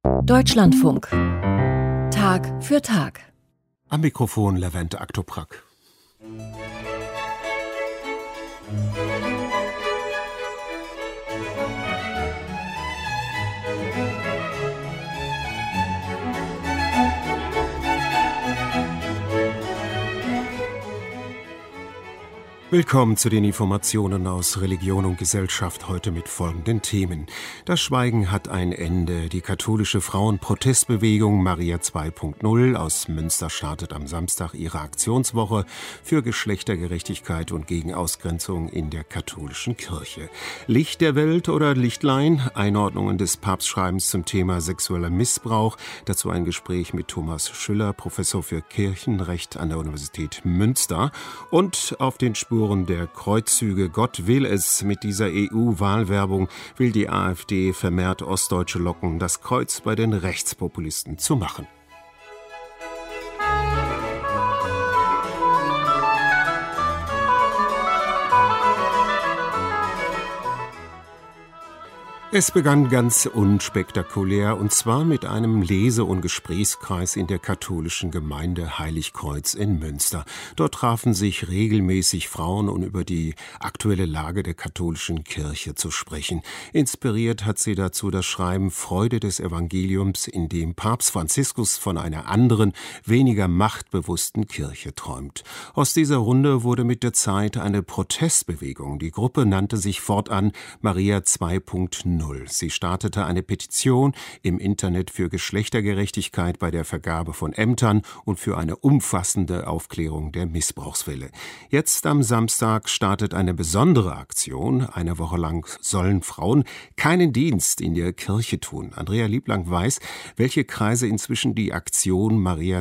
Deutschlandfunk. Tag für Tag. Am Mikrofon Levente Aktoprak. Willkommen zu den Informationen aus Religion und Gesellschaft, heute mit folgenden Themen. Das Schweigen hat ein Ende. Die katholische Frauenprotestbewegung Maria 2.0 aus Münster startet am Samstag ihre Aktionswoche für Geschlechtergerechtigkeit und gegen Ausgrenzung in der katholischen Kirche. Licht der Welt oder Lichtlein? Einordnungen des Papstschreibens zum Thema sexueller Missbrauch. Dazu ein Gespräch mit Thomas Schüller, Professor für Kirchenrecht an der Universität Münster. Und auf den Spuren der Kreuzzüge Gott will es. Mit dieser EU-Wahlwerbung will die AfD vermehrt Ostdeutsche locken, das Kreuz bei den Rechtspopulisten zu machen. Es begann ganz unspektakulär, und zwar mit einem Lese- und Gesprächskreis in der katholischen Gemeinde Heiligkreuz in Münster. Dort trafen sich regelmäßig Frauen, um über die aktuelle Lage der katholischen Kirche zu sprechen. Inspiriert hat sie dazu das Schreiben Freude des Evangeliums, in dem Papst Franziskus von einer anderen, weniger machtbewussten Kirche träumt. Aus dieser Runde wurde mit der Zeit eine Protestbewegung. Die Gruppe nannte sich fortan Maria 2.0. Sie startete eine Petition im Internet für Geschlechtergerechtigkeit bei der Vergabe von Ämtern und für eine umfassende Aufklärung der Missbrauchsfälle. Jetzt am Samstag startet eine besondere Aktion. Eine Woche lang sollen Frauen keinen Dienst in der Kirche tun. Andrea Lieblang weiß, welche Kreise inzwischen die Aktion Maria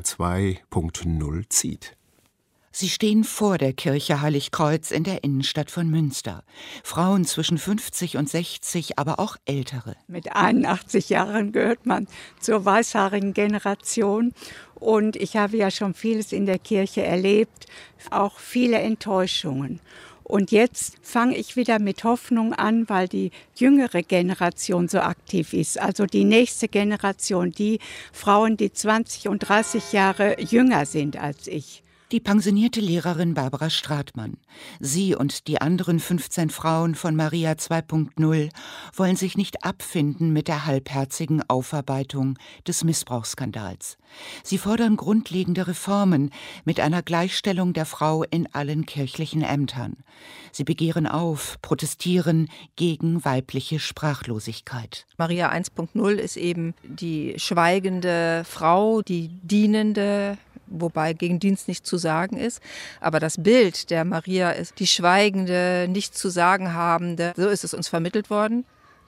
2.0 zieht. Sie stehen vor der Kirche Heiligkreuz in der Innenstadt von Münster. Frauen zwischen 50 und 60, aber auch ältere. Mit 81 Jahren gehört man zur weißhaarigen Generation. Und ich habe ja schon vieles in der Kirche erlebt, auch viele Enttäuschungen. Und jetzt fange ich wieder mit Hoffnung an, weil die jüngere Generation so aktiv ist. Also die nächste Generation, die Frauen, die 20 und 30 Jahre jünger sind als ich. Die pensionierte Lehrerin Barbara Stratmann. Sie und die anderen 15 Frauen von Maria 2.0 wollen sich nicht abfinden mit der halbherzigen Aufarbeitung des Missbrauchsskandals. Sie fordern grundlegende Reformen mit einer Gleichstellung der Frau in allen kirchlichen Ämtern. Sie begehren auf, protestieren gegen weibliche Sprachlosigkeit. Maria 1.0 ist eben die schweigende Frau, die dienende, wobei gegen Dienst nicht zu sagen ist. Aber das Bild der Maria ist die schweigende, nichts zu sagen habende. So ist es uns vermittelt worden.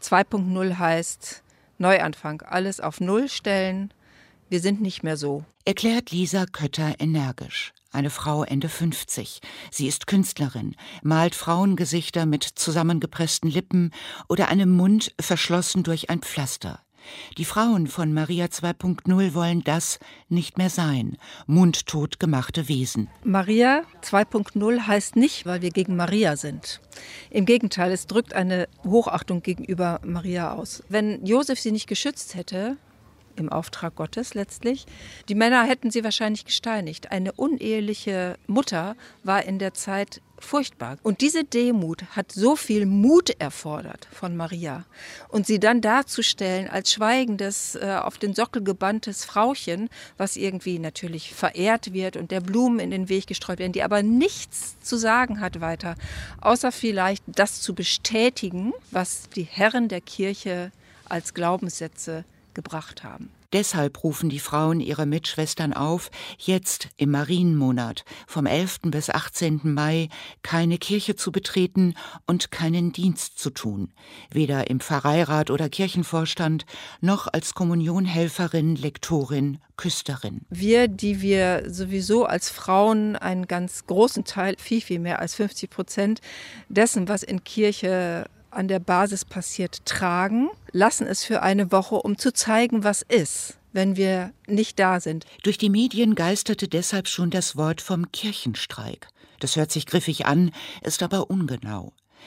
2.0 heißt Neuanfang, alles auf Null stellen. Wir sind nicht mehr so. Erklärt Lisa Kötter energisch. Eine Frau Ende 50. Sie ist Künstlerin, malt Frauengesichter mit zusammengepressten Lippen oder einem Mund verschlossen durch ein Pflaster. Die Frauen von Maria 2.0 wollen das nicht mehr sein. Mundtot gemachte Wesen. Maria 2.0 heißt nicht, weil wir gegen Maria sind. Im Gegenteil, es drückt eine Hochachtung gegenüber Maria aus. Wenn Josef sie nicht geschützt hätte, im Auftrag Gottes letztlich, die Männer hätten sie wahrscheinlich gesteinigt. Eine uneheliche Mutter war in der Zeit furchtbar. Und diese Demut hat so viel Mut erfordert von Maria. Und sie dann darzustellen als schweigendes, auf den Sockel gebanntes Frauchen, was irgendwie natürlich verehrt wird und der Blumen in den Weg gestreut werden, die aber nichts zu sagen hat weiter, außer vielleicht das zu bestätigen, was die Herren der Kirche als Glaubenssätze gebracht haben. Deshalb rufen die Frauen ihre Mitschwestern auf, jetzt im Marienmonat vom 11. bis 18. Mai keine Kirche zu betreten und keinen Dienst zu tun, weder im Pfarreirat oder Kirchenvorstand, noch als Kommunionhelferin, Lektorin, Küsterin. Wir, die wir sowieso als Frauen einen ganz großen Teil, viel mehr als 50% dessen, was in Kirche an der Basis passiert, tragen, lassen es für eine Woche, um zu zeigen, was ist, wenn wir nicht da sind. Durch die Medien geisterte deshalb schon das Wort vom Kirchenstreik. Das hört sich griffig an, ist aber ungenau.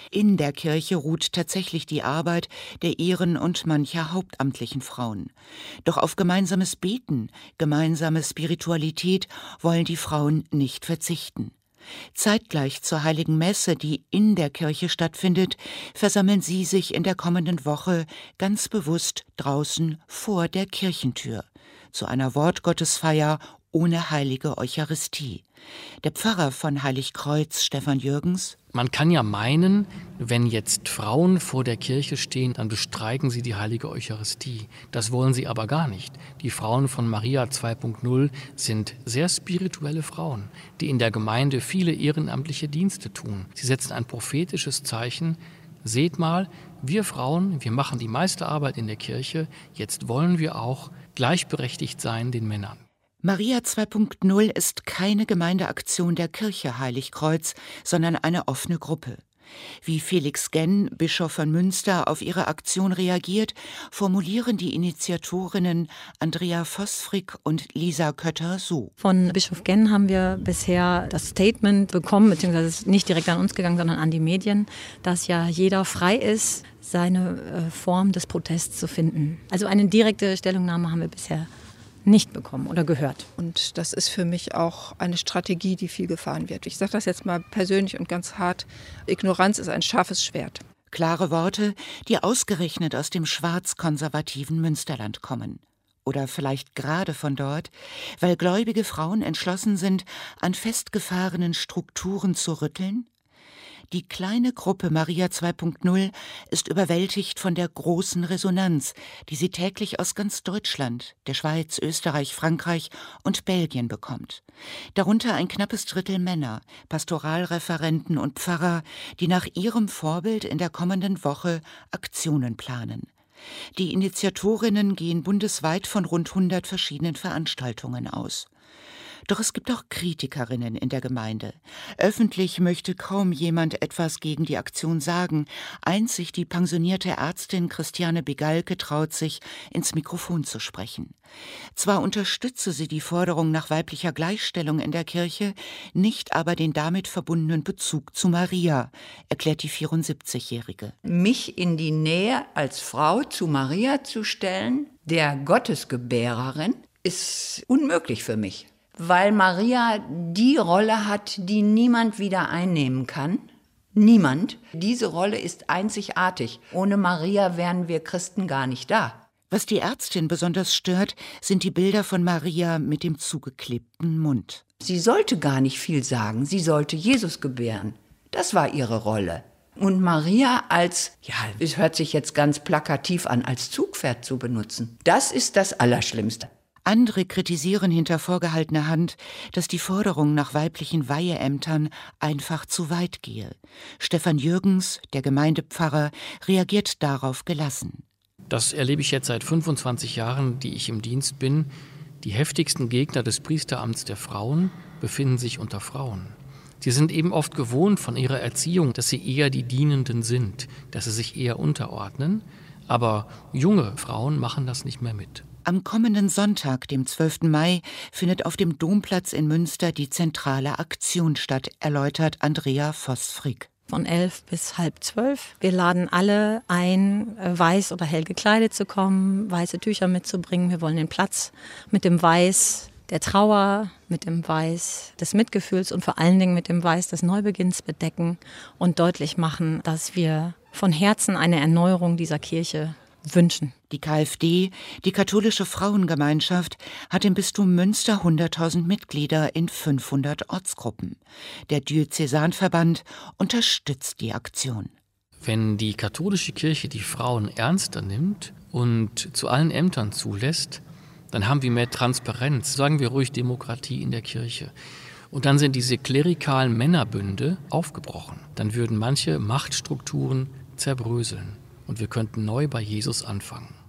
In der Kirche ruht tatsächlich die Arbeit der Ehren- und mancher hauptamtlichen Frauen. Doch auf gemeinsames Beten, gemeinsame Spiritualität wollen die Frauen nicht verzichten. Zeitgleich zur Heiligen Messe, die in der Kirche stattfindet, versammeln sie sich in der kommenden Woche ganz bewusst draußen vor der Kirchentür zu einer Wortgottesfeier ohne heilige Eucharistie. Der Pfarrer von Heiligkreuz, Stefan Jürgens: Man kann ja meinen, wenn jetzt Frauen vor der Kirche stehen, dann bestreiken sie die heilige Eucharistie. Das wollen sie aber gar nicht. Die Frauen von Maria 2.0 sind sehr spirituelle Frauen, die in der Gemeinde viele ehrenamtliche Dienste tun. Sie setzen ein prophetisches Zeichen. Seht mal, wir Frauen, wir machen die meiste Arbeit in der Kirche. Jetzt wollen wir auch gleichberechtigt sein den Männern. Maria 2.0 ist keine Gemeindeaktion der Kirche Heiligkreuz, sondern eine offene Gruppe. Wie Felix Genn, Bischof von Münster, auf ihre Aktion reagiert, formulieren die Initiatorinnen Andrea Vosfrick und Lisa Kötter so. Von Bischof Genn haben wir bisher das Statement bekommen, beziehungsweise nicht direkt an uns gegangen, sondern an die Medien, dass ja jeder frei ist, seine Form des Protests zu finden. Also eine direkte Stellungnahme haben wir bisher nicht bekommen oder gehört. Und das ist für mich auch eine Strategie, die viel gefahren wird. Ich sage das jetzt mal persönlich und ganz hart. Ignoranz ist ein scharfes Schwert. Klare Worte, die ausgerechnet aus dem schwarz-konservativen Münsterland kommen. Oder vielleicht gerade von dort, weil gläubige Frauen entschlossen sind, an festgefahrenen Strukturen zu rütteln? Die kleine Gruppe Maria 2.0 ist überwältigt von der großen Resonanz, die sie täglich aus ganz Deutschland, der Schweiz, Österreich, Frankreich und Belgien bekommt. Darunter ein knappes Drittel Männer, Pastoralreferenten und Pfarrer, die nach ihrem Vorbild in der kommenden Woche Aktionen planen. Die Initiatorinnen gehen bundesweit von rund 100 verschiedenen Veranstaltungen aus. Doch es gibt auch Kritikerinnen in der Gemeinde. Öffentlich möchte kaum jemand etwas gegen die Aktion sagen. Einzig die pensionierte Ärztin Christiane Begalke traut sich, ins Mikrofon zu sprechen. Zwar unterstütze sie die Forderung nach weiblicher Gleichstellung in der Kirche, nicht aber den damit verbundenen Bezug zu Maria, erklärt die 74-Jährige. Mich in die Nähe als Frau zu Maria zu stellen, der Gottesgebärerin, ist unmöglich für mich. Weil Maria die Rolle hat, die niemand wieder einnehmen kann. Niemand. Diese Rolle ist einzigartig. Ohne Maria wären wir Christen gar nicht da. Was die Ärztin besonders stört, sind die Bilder von Maria mit dem zugeklebten Mund. Sie sollte gar nicht viel sagen. Sie sollte Jesus gebären. Das war ihre Rolle. Und Maria als, ja, es hört sich jetzt ganz plakativ an, als Zugpferd zu benutzen, das ist das Allerschlimmste. Andere kritisieren hinter vorgehaltener Hand, dass die Forderung nach weiblichen Weiheämtern einfach zu weit gehe. Stefan Jürgens, der Gemeindepfarrer, reagiert darauf gelassen. Das erlebe ich jetzt seit 25 Jahren, die ich im Dienst bin. Die heftigsten Gegner des Priesteramts der Frauen befinden sich unter Frauen. Sie sind eben oft gewohnt von ihrer Erziehung, dass sie eher die Dienenden sind, dass sie sich eher unterordnen. Aber junge Frauen machen das nicht mehr mit. Am kommenden Sonntag, dem 12. Mai, findet auf dem Domplatz in Münster die zentrale Aktion statt, erläutert Andrea Vosfrick. Von 11 bis 11:30. Wir laden alle ein, weiß oder hell gekleidet zu kommen, weiße Tücher mitzubringen. Wir wollen den Platz mit dem Weiß der Trauer, mit dem Weiß des Mitgefühls und vor allen Dingen mit dem Weiß des Neubeginns bedecken und deutlich machen, dass wir von Herzen eine Erneuerung dieser Kirche wünschen. Die KfD, die katholische Frauengemeinschaft, hat im Bistum Münster 100.000 Mitglieder in 500 Ortsgruppen. Der Diözesanverband unterstützt die Aktion. Wenn die katholische Kirche die Frauen ernster nimmt und zu allen Ämtern zulässt, dann haben wir mehr Transparenz, sagen wir ruhig Demokratie in der Kirche. Und dann sind diese klerikalen Männerbünde aufgebrochen. Dann würden manche Machtstrukturen zerbröseln und wir könnten neu bei Jesus anfangen.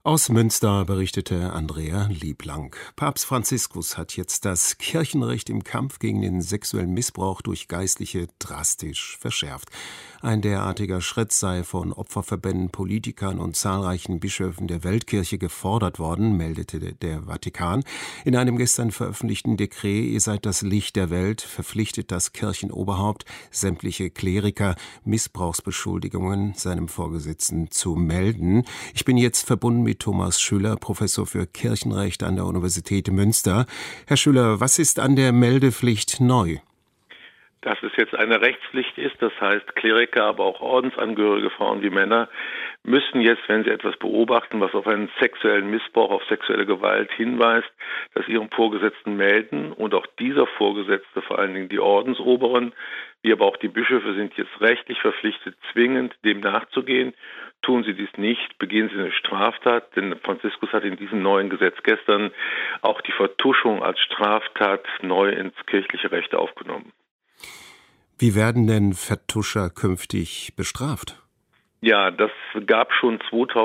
Aus Münster berichtete Andrea Lieblang. Papst Franziskus hat jetzt das Kirchenrecht im Kampf gegen den sexuellen Missbrauch durch Geistliche drastisch verschärft. Ein derartiger Schritt sei von Opferverbänden, Politikern und zahlreichen Bischöfen der Weltkirche gefordert worden, meldete der Vatikan. In einem gestern veröffentlichten Dekret, ihr seid das Licht der Welt, verpflichtet das Kirchenoberhaupt sämtliche Kleriker Missbrauchsbeschuldigungen seinem Vorgesetzten zu melden. Ich bin jetzt verbunden mit Thomas Schüller, Professor für Kirchenrecht an der Universität Münster. Herr Schüller, was ist an der Meldepflicht neu? Dass es jetzt eine Rechtspflicht ist, das heißt Kleriker, aber auch Ordensangehörige, Frauen wie Männer, müssen jetzt, wenn sie etwas beobachten, was auf einen sexuellen Missbrauch, auf sexuelle Gewalt hinweist, das ihrem Vorgesetzten melden. Und auch dieser Vorgesetzte, vor allen Dingen die Ordensoberen, wie aber auch die Bischöfe, sind jetzt rechtlich verpflichtet, zwingend dem nachzugehen. Tun sie dies nicht, begehen sie eine Straftat, denn Franziskus hat in diesem neuen Gesetz gestern auch die Vertuschung als Straftat neu ins kirchliche Recht aufgenommen. Wie werden denn Vertuscher künftig bestraft? Ja, das gab schon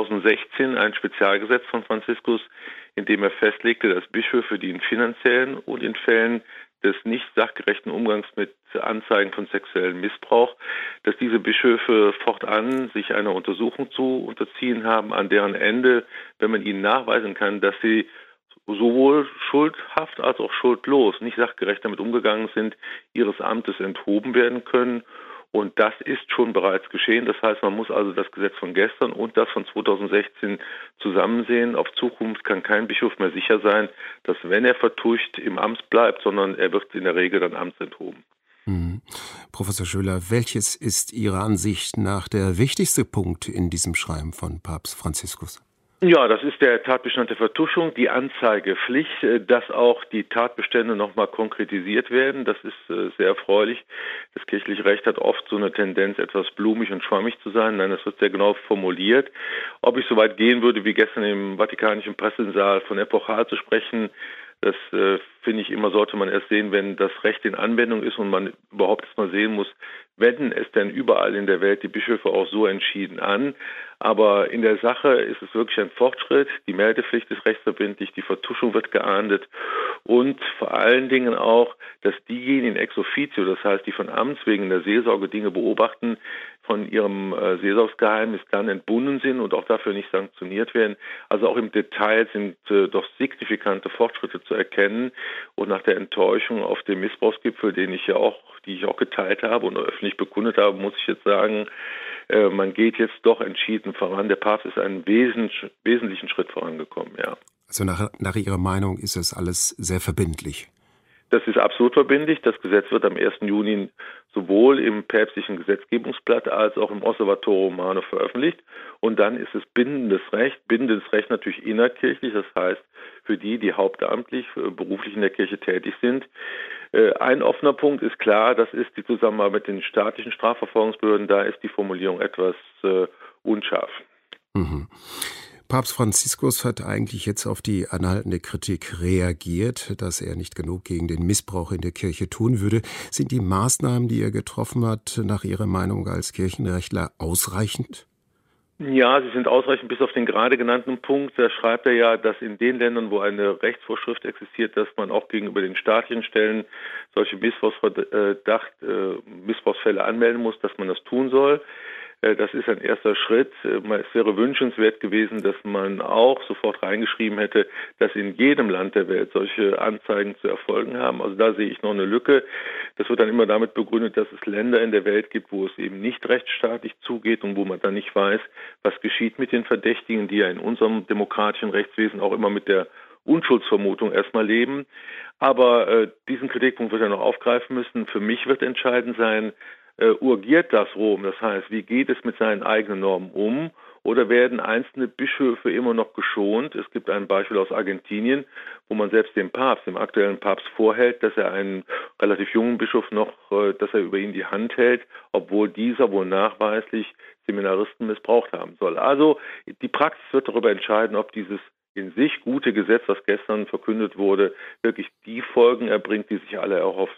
2016 ein Spezialgesetz von Franziskus, in dem er festlegte, dass Bischöfe, die in finanziellen und in Fällen des nicht sachgerechten Umgangs mit Anzeigen von sexuellem Missbrauch, dass diese Bischöfe fortan sich einer Untersuchung zu unterziehen haben, an deren Ende, wenn man ihnen nachweisen kann, dass sie sowohl schuldhaft als auch schuldlos, nicht sachgerecht damit umgegangen sind, ihres Amtes enthoben werden können. Und das ist schon bereits geschehen. Das heißt, man muss also das Gesetz von gestern und das von 2016 zusammen sehen. Auf Zukunft kann kein Bischof mehr sicher sein, dass, wenn er vertuscht, im Amt bleibt, sondern er wird in der Regel dann amtsenthoben. Professor Schüller, welches ist Ihrer Ansicht nach der wichtigste Punkt in diesem Schreiben von Papst Franziskus? Ja, das ist der Tatbestand der Vertuschung, die Anzeigepflicht, dass auch die Tatbestände nochmal konkretisiert werden. Das ist sehr erfreulich. Das kirchliche Recht hat oft so eine Tendenz, etwas blumig und schwammig zu sein. Nein, das wird sehr genau formuliert. Ob ich so weit gehen würde, wie gestern im Vatikanischen Pressesaal von epochal zu sprechen, das finde ich immer, sollte man erst sehen, wenn das Recht in Anwendung ist und man überhaupt erst mal sehen muss, wenden es denn überall in der Welt die Bischöfe auch so entschieden an. Aber in der Sache ist es wirklich ein Fortschritt. Die Meldepflicht ist rechtsverbindlich, die Vertuschung wird geahndet und vor allen Dingen auch, dass diejenigen ex officio, das heißt, die von Amts wegen der Seelsorge Dinge beobachten, von ihrem Seelsorgsgeheimnis dann entbunden sind und auch dafür nicht sanktioniert werden. Also auch im Detail sind doch signifikante Fortschritte zu erkennen. Und nach der Enttäuschung auf dem Missbrauchsgipfel, die ich auch geteilt habe und öffentlich bekundet habe, muss ich jetzt sagen, man geht jetzt doch entschieden voran. Der Papst ist einen wesentlichen Schritt vorangekommen, ja. Also nach Ihrer Meinung ist das alles sehr verbindlich? Das ist absolut verbindlich. Das Gesetz wird am 1. Juni sowohl im päpstlichen Gesetzgebungsblatt als auch im Osservatore Romano veröffentlicht. Und dann ist es bindendes Recht natürlich innerkirchlich, das heißt für die hauptamtlich, beruflich in der Kirche tätig sind. Ein offener Punkt ist klar, das ist die Zusammenarbeit mit den staatlichen Strafverfolgungsbehörden. Da ist die Formulierung etwas unscharf. Papst Franziskus hat eigentlich jetzt auf die anhaltende Kritik reagiert, dass er nicht genug gegen den Missbrauch in der Kirche tun würde. Sind die Maßnahmen, die er getroffen hat, nach Ihrer Meinung als Kirchenrechtler ausreichend? Ja, sie sind ausreichend bis auf den gerade genannten Punkt. Da schreibt er ja, dass in den Ländern, wo eine Rechtsvorschrift existiert, dass man auch gegenüber den staatlichen Stellen solche Missbrauchsfälle anmelden muss, dass man das tun soll. Das ist ein erster Schritt. Es wäre wünschenswert gewesen, dass man auch sofort reingeschrieben hätte, dass in jedem Land der Welt solche Anzeigen zu erfolgen haben. Also da sehe ich noch eine Lücke. Das wird dann immer damit begründet, dass es Länder in der Welt gibt, wo es eben nicht rechtsstaatlich zugeht und wo man dann nicht weiß, was geschieht mit den Verdächtigen, die ja in unserem demokratischen Rechtswesen auch immer mit der Unschuldsvermutung erstmal leben. Aber diesen Kritikpunkt wird er noch aufgreifen müssen. Für mich wird entscheidend sein, urgiert das Rom? Das heißt, wie geht es mit seinen eigenen Normen um? Oder werden einzelne Bischöfe immer noch geschont? Es gibt ein Beispiel aus Argentinien, wo man selbst dem aktuellen Papst vorhält, dass er einen relativ jungen Bischof noch, dass er über ihn die Hand hält, obwohl dieser wohl nachweislich Seminaristen missbraucht haben soll. Also die Praxis wird darüber entscheiden, ob dieses in sich gute Gesetz, was gestern verkündet wurde, wirklich die Folgen erbringt, die sich alle erhoffen.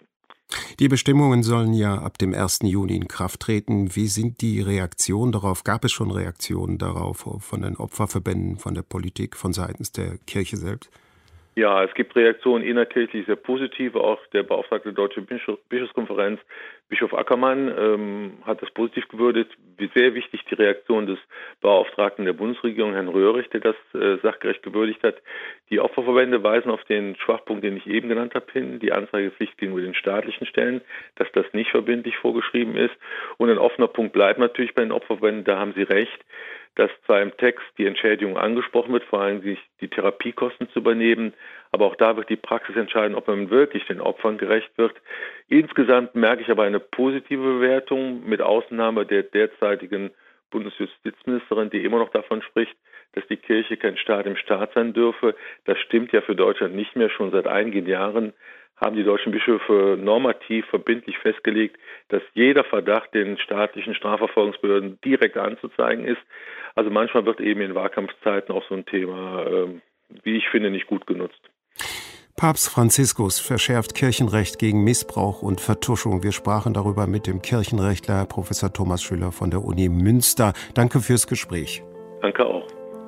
Die Bestimmungen sollen ja ab dem 1. Juni in Kraft treten. Wie sind die Reaktionen darauf? Gab es schon Reaktionen darauf von den Opferverbänden, von der Politik, von seitens der Kirche selbst? Ja, es gibt Reaktionen innerkirchlich sehr positive. Auch der Beauftragte der Deutschen Bischofskonferenz, Bischof Ackermann, hat das positiv gewürdigt. Wie sehr wichtig die Reaktion des Beauftragten der Bundesregierung, Herrn Röhrig, der das sachgerecht gewürdigt hat. Die Opferverbände weisen auf den Schwachpunkt, den ich eben genannt habe, hin, die Anzeigepflicht gegenüber den staatlichen Stellen, dass das nicht verbindlich vorgeschrieben ist. Und ein offener Punkt bleibt natürlich bei den Opferverbänden, da haben Sie recht, dass zwar im Text die Entschädigung angesprochen wird, vor allem die Therapiekosten zu übernehmen, aber auch da wird die Praxis entscheiden, ob man wirklich den Opfern gerecht wird. Insgesamt merke ich aber eine positive Bewertung, mit Ausnahme der derzeitigen Bundesjustizministerin, die immer noch davon spricht, dass die Kirche kein Staat im Staat sein dürfe. Das stimmt ja für Deutschland nicht mehr. Schon seit einigen Jahren haben die deutschen Bischöfe normativ verbindlich festgelegt, dass jeder Verdacht den staatlichen Strafverfolgungsbehörden direkt anzuzeigen ist. Also manchmal wird eben in Wahlkampfzeiten auch so ein Thema, wie ich finde, nicht gut genutzt. Papst Franziskus verschärft Kirchenrecht gegen Missbrauch und Vertuschung. Wir sprachen darüber mit dem Kirchenrechtler Professor Thomas Schüller von der Uni Münster. Danke fürs Gespräch. Danke auch.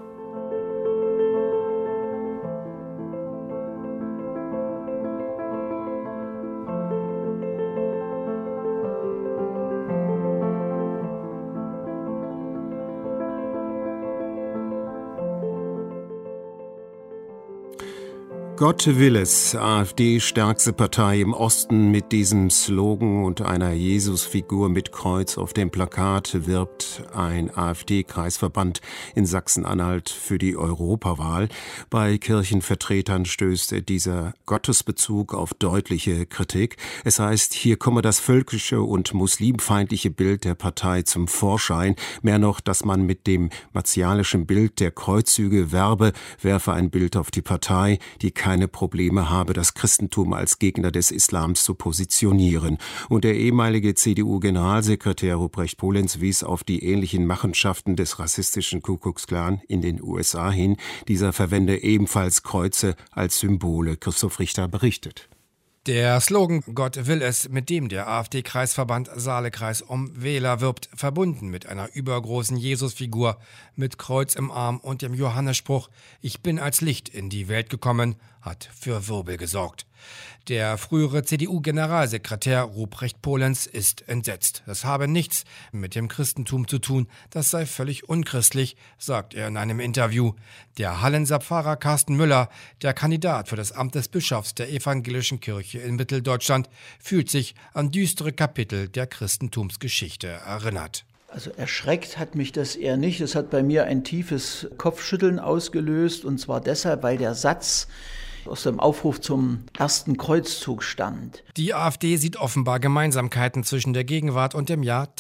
Gott will es, AfD stärkste Partei im Osten. Mit diesem Slogan und einer Jesusfigur mit Kreuz auf dem Plakat wirbt ein AfD-Kreisverband in Sachsen-Anhalt für die Europawahl. Bei Kirchenvertretern stößt dieser Gottesbezug auf deutliche Kritik. Es heißt, hier komme das völkische und muslimfeindliche Bild der Partei zum Vorschein. Mehr noch, dass man mit dem martialischen Bild der Kreuzzüge werbe, werfe ein Bild auf die Partei, die keine Probleme habe, das Christentum als Gegner des Islams zu positionieren. Und der ehemalige CDU-Generalsekretär Ruprecht Polenz wies auf die ähnlichen Machenschaften des rassistischen Ku Klux Klan in den USA hin. Dieser verwende ebenfalls Kreuze als Symbole. Christoph Richter berichtet. Der Slogan »Gott will es«, mit dem der AfD-Kreisverband Saalekreis um Wähler wirbt, verbunden mit einer übergroßen Jesusfigur mit Kreuz im Arm und dem Johannesspruch »Ich bin als Licht in die Welt gekommen«, hat für Wirbel gesorgt. Der frühere CDU-Generalsekretär Ruprecht Polenz ist entsetzt. Das habe nichts mit dem Christentum zu tun, das sei völlig unchristlich, sagt er in einem Interview. Der Hallenser Pfarrer Carsten Müller, der Kandidat für das Amt des Bischofs der evangelischen Kirche in Mitteldeutschland, fühlt sich an düstere Kapitel der Christentumsgeschichte erinnert. Also erschreckt hat mich das eher nicht. Es hat bei mir ein tiefes Kopfschütteln ausgelöst, und zwar deshalb, weil der Satz aus dem Aufruf zum ersten Kreuzzug stammt. Die AfD sieht offenbar Gemeinsamkeiten zwischen der Gegenwart und dem Jahr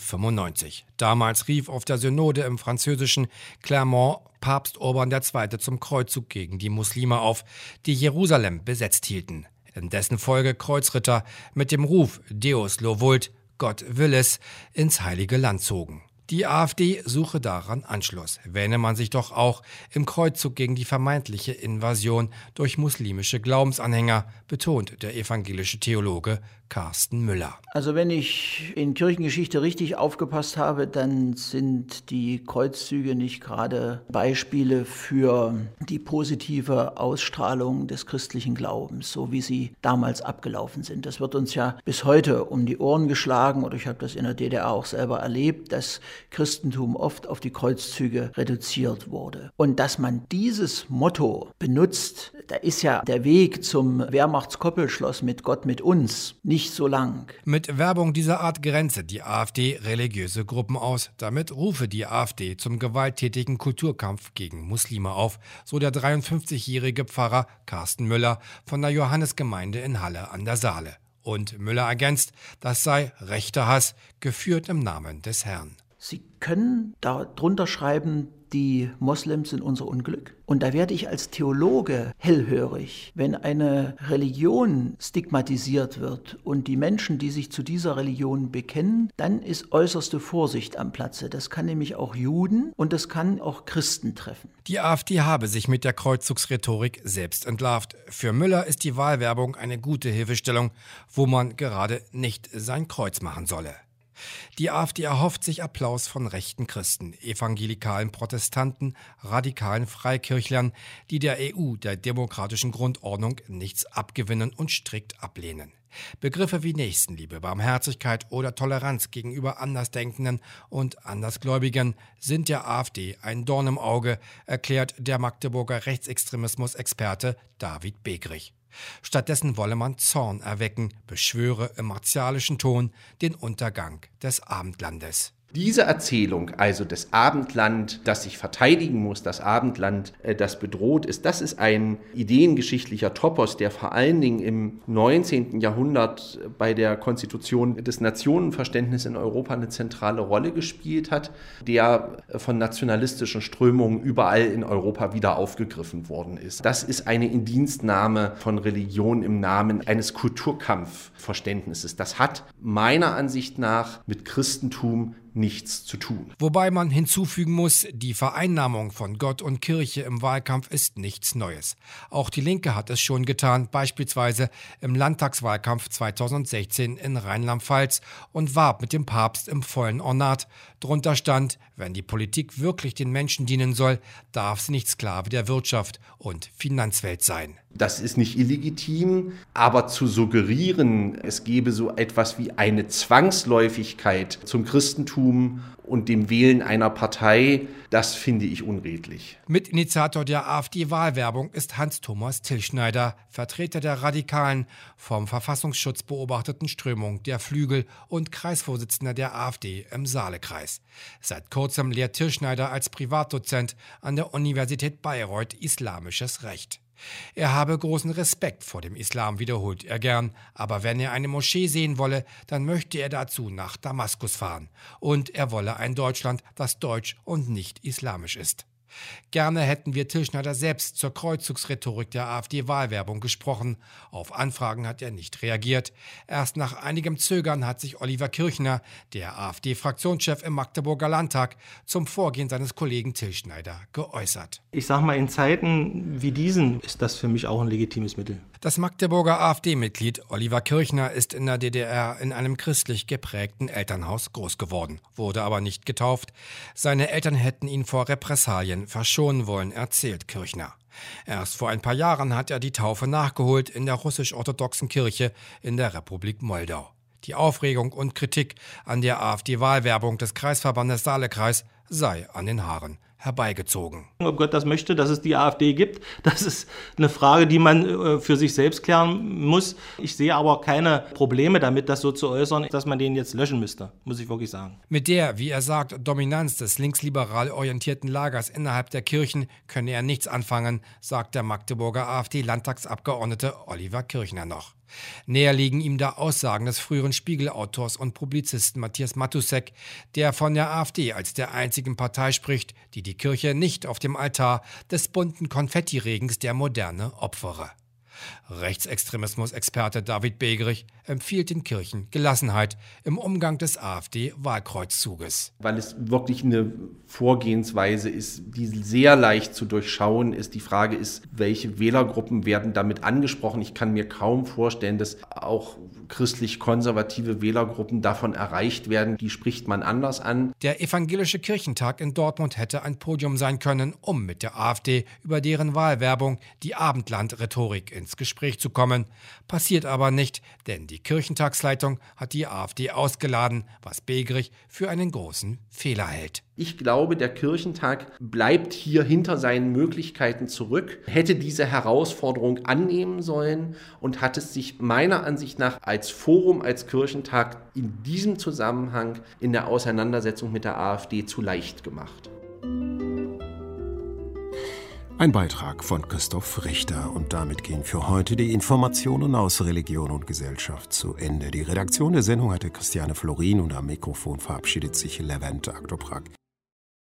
1095. Damals rief auf der Synode im französischen Clermont Papst Urban II. Zum Kreuzzug gegen die Muslime auf, die Jerusalem besetzt hielten. In dessen Folge Kreuzritter mit dem Ruf Deus lo vult, Gott will es, ins Heilige Land zogen. Die AfD suche daran Anschluss, wähne man sich doch auch im Kreuzzug gegen die vermeintliche Invasion durch muslimische Glaubensanhänger, betont der evangelische Theologe Carsten Müller. Also wenn ich in Kirchengeschichte richtig aufgepasst habe, dann sind die Kreuzzüge nicht gerade Beispiele für die positive Ausstrahlung des christlichen Glaubens, so wie sie damals abgelaufen sind. Das wird uns ja bis heute um die Ohren geschlagen, oder ich habe das in der DDR auch selber erlebt, dass Christentum oft auf die Kreuzzüge reduziert wurde. Und dass man dieses Motto benutzt, da ist ja der Weg zum Wehrmachtskoppelschloss mit Gott mit uns nicht so lang. Mit Werbung dieser Art grenze die AfD religiöse Gruppen aus. Damit rufe die AfD zum gewalttätigen Kulturkampf gegen Muslime auf, so der 53-jährige Pfarrer Carsten Müller von der Johannesgemeinde in Halle an der Saale. Und Müller ergänzt, das sei rechter Hass, geführt im Namen des Herrn. Sie können darunter schreiben, die Moslems sind unser Unglück. Und da werde ich als Theologe hellhörig, wenn eine Religion stigmatisiert wird und die Menschen, die sich zu dieser Religion bekennen, dann ist äußerste Vorsicht am Platze. Das kann nämlich auch Juden und das kann auch Christen treffen. Die AfD habe sich mit der Kreuzzugsrhetorik selbst entlarvt. Für Müller ist die Wahlwerbung eine gute Hilfestellung, wo man gerade nicht sein Kreuz machen solle. Die AfD erhofft sich Applaus von rechten Christen, evangelikalen Protestanten, radikalen Freikirchlern, die der EU, der demokratischen Grundordnung, nichts abgewinnen und strikt ablehnen. Begriffe wie Nächstenliebe, Barmherzigkeit oder Toleranz gegenüber Andersdenkenden und Andersgläubigen sind der AfD ein Dorn im Auge, erklärt der Magdeburger Rechtsextremismus-Experte David Begrich. Stattdessen wolle man Zorn erwecken, beschwöre im martialischen Ton den Untergang des Abendlandes. Diese Erzählung, also das Abendland, das sich verteidigen muss, das Abendland, das bedroht ist, das ist ein ideengeschichtlicher Topos, der vor allen Dingen im 19. Jahrhundert bei der Konstitution des Nationenverständnisses in Europa eine zentrale Rolle gespielt hat, der von nationalistischen Strömungen überall in Europa wieder aufgegriffen worden ist. Das ist eine Indienstnahme von Religion im Namen eines Kulturkampfverständnisses. Das hat meiner Ansicht nach mit Christentum nichts zu tun. Wobei man hinzufügen muss, die Vereinnahmung von Gott und Kirche im Wahlkampf ist nichts Neues. Auch die Linke hat es schon getan, beispielsweise im Landtagswahlkampf 2016 in Rheinland-Pfalz und warb mit dem Papst im vollen Ornat. Drunter stand, wenn die Politik wirklich den Menschen dienen soll, darf sie nicht Sklave der Wirtschaft und Finanzwelt sein. Das ist nicht illegitim, aber zu suggerieren, es gebe so etwas wie eine Zwangsläufigkeit zum Christentum und dem Wählen einer Partei, das finde ich unredlich. Mitinitiator der AfD-Wahlwerbung ist Hans-Thomas Tilschneider, Vertreter der radikalen, vom Verfassungsschutz beobachteten Strömung der Flügel und Kreisvorsitzender der AfD im Saalekreis. Seit kurzem lehrt Tilschneider als Privatdozent an der Universität Bayreuth Islamisches Recht. Er habe großen Respekt vor dem Islam, wiederholt er gern, aber wenn er eine Moschee sehen wolle, dann möchte er dazu nach Damaskus fahren. Und er wolle ein Deutschland, das deutsch und nicht islamisch ist. Gerne hätten wir Tilschneider selbst zur Kreuzzugsrhetorik der AfD-Wahlwerbung gesprochen. Auf Anfragen hat er nicht reagiert. Erst nach einigem Zögern hat sich Oliver Kirchner, der AfD-Fraktionschef im Magdeburger Landtag, zum Vorgehen seines Kollegen Tilschneider geäußert. Ich sage mal, in Zeiten wie diesen ist das für mich auch ein legitimes Mittel. Das Magdeburger AfD-Mitglied Oliver Kirchner ist in der DDR in einem christlich geprägten Elternhaus groß geworden, wurde aber nicht getauft. Seine Eltern hätten ihn vor Repressalien verschonen wollen, erzählt Kirchner. Erst vor ein paar Jahren hat er die Taufe nachgeholt in der russisch-orthodoxen Kirche in der Republik Moldau. Die Aufregung und Kritik an der AfD-Wahlwerbung des Kreisverbandes Saalekreis sei an den Haaren herbeigezogen. Ob Gott das möchte, dass es die AfD gibt, das ist eine Frage, die man für sich selbst klären muss. Ich sehe aber keine Probleme damit, das so zu äußern, dass man den jetzt löschen müsste, muss ich wirklich sagen. Mit der, wie er sagt, Dominanz des linksliberal orientierten Lagers innerhalb der Kirchen könne er nichts anfangen, sagt der Magdeburger AfD-Landtagsabgeordnete Oliver Kirchner noch. Näher liegen ihm da Aussagen des früheren Spiegel-Autors und Publizisten Matthias Matusek, der von der AfD als der einzigen Partei spricht, die die Kirche nicht auf dem Altar des bunten Konfettiregens der Moderne opfere. Rechtsextremismus-Experte David Begrich empfiehlt den Kirchen Gelassenheit im Umgang des AfD-Wahlkreuzzuges. Weil es wirklich eine Vorgehensweise ist, die sehr leicht zu durchschauen ist. Die Frage ist, welche Wählergruppen werden damit angesprochen? Ich kann mir kaum vorstellen, dass auch christlich-konservative Wählergruppen davon erreicht werden. Die spricht man anders an. Der Evangelische Kirchentag in Dortmund hätte ein Podium sein können, um mit der AfD über deren Wahlwerbung, die Abendland-Rhetorik, ins Gespräch zu kommen. Passiert aber nicht, denn die Kirchentagsleitung hat die AfD ausgeladen, was Begrich für einen großen Fehler hält. Ich glaube, der Kirchentag bleibt hier hinter seinen Möglichkeiten zurück, hätte diese Herausforderung annehmen sollen und hat es sich meiner Ansicht nach als Forum, als Kirchentag in diesem Zusammenhang in der Auseinandersetzung mit der AfD zu leicht gemacht. Ein Beitrag von Christoph Richter. Und damit gehen für heute die Informationen aus Religion und Gesellschaft zu Ende. Die Redaktion der Sendung hatte Christiane Florin und am Mikrofon verabschiedet sich Levent Aktoprak.